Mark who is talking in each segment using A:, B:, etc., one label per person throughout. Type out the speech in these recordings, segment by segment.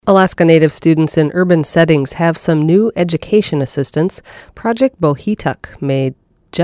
A: Alaska Native students in urban settings have some new education assistance. Project Bohituk may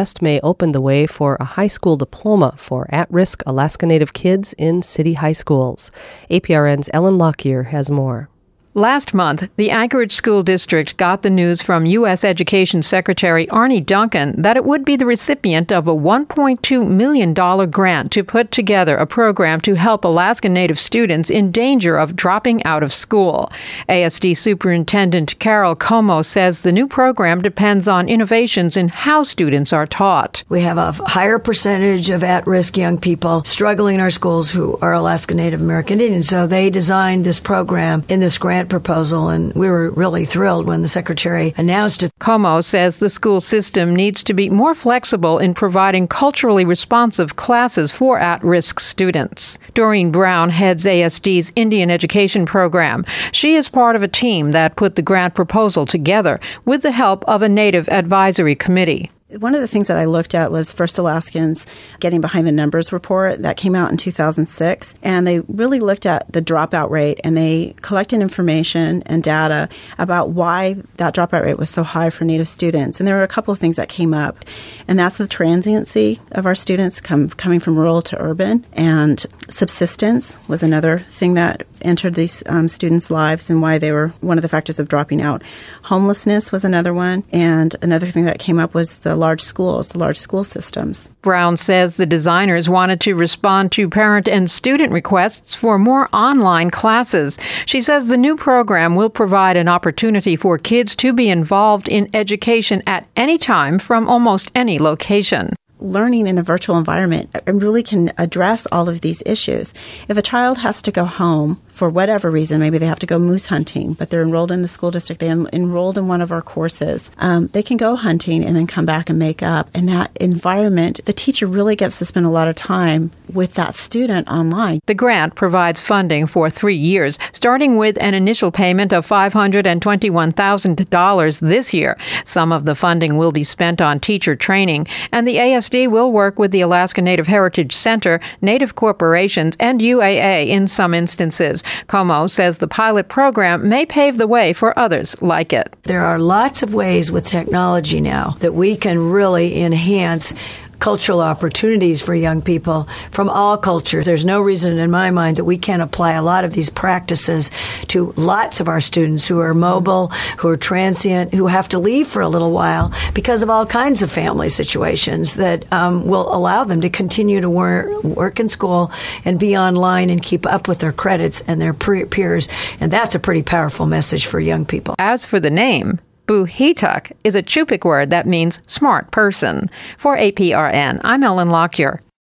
A: open the way for a high school diploma for at-risk Alaska Native kids in city high schools. APRN's Ellen Lockyer has more.
B: Last month, the Anchorage School District got the news from U.S. Education Secretary Arne Duncan that it would be the recipient of a $1.2 million grant to put together a program to help Alaska Native students in danger of dropping out of school. ASD Superintendent Carol Como says the new program depends on innovations in how students are taught.
C: We have a higher percentage of at-risk young people struggling in our schools who are Alaska Native American Indian, so they designed this program in this grant proposal, and we were really thrilled when the Secretary announced it.
B: Como says the school system needs to be more flexible in providing culturally responsive classes for at-risk students. Doreen Brown heads ASD's Indian Education Program. She is part of a team that put the grant proposal together with the help of a Native Advisory Committee.
D: One of the things that I looked at was First Alaskans Getting Behind the Numbers report that came out in 2006. And they really looked at the dropout rate, and they collected information and data about why that dropout rate was so high for Native students. And there were a couple of things that came up. And that's the transiency of our students coming from rural to urban. And subsistence was another thing that entered these students' lives and why they were one of the factors of dropping out. Homelessness was another one. And another thing that came up was the large school systems.
B: Brown says the designers wanted to respond to parent and student requests for more online classes. She says the new program will provide an opportunity for kids to be involved in education at any time from almost any location.
D: Learning in a virtual environment really can address all of these issues. If a child has to go home for whatever reason, maybe they have to go moose hunting, but they're enrolled in the school district, they're enrolled in one of our courses, they can go hunting and then come back and make up. In that environment, the teacher really gets to spend a lot of time with that student online.
B: The grant provides funding for 3 years, starting with an initial payment of $521,000 this year. Some of the funding will be spent on teacher training, and the ASD will work with the Alaska Native Heritage Center, Native corporations, and UAA in some instances. Como says the pilot program may pave the way for others like it.
C: There are lots of ways with technology now that we can really enhance cultural opportunities for young people from all cultures. There's no reason in my mind that we can't apply a lot of these practices to lots of our students who are mobile, who are transient, who have to leave for a little while because of all kinds of family situations that will allow them to continue to work in school and be online and keep up with their credits and their peers. And that's a pretty powerful message for young people.
B: As for the name, Bohituk is a Chupik word that means smart person. For APRN, I'm Ellen Lockyer.